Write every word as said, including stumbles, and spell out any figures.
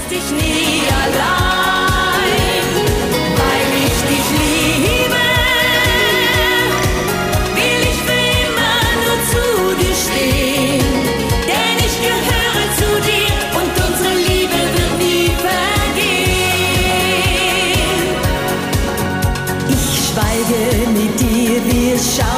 dich nie allein, weil ich dich liebe, will ich für immer nur zu dir stehen, denn ich gehöre zu dir und unsere Liebe wird nie vergehen. Ich schweige mit dir, wir schauen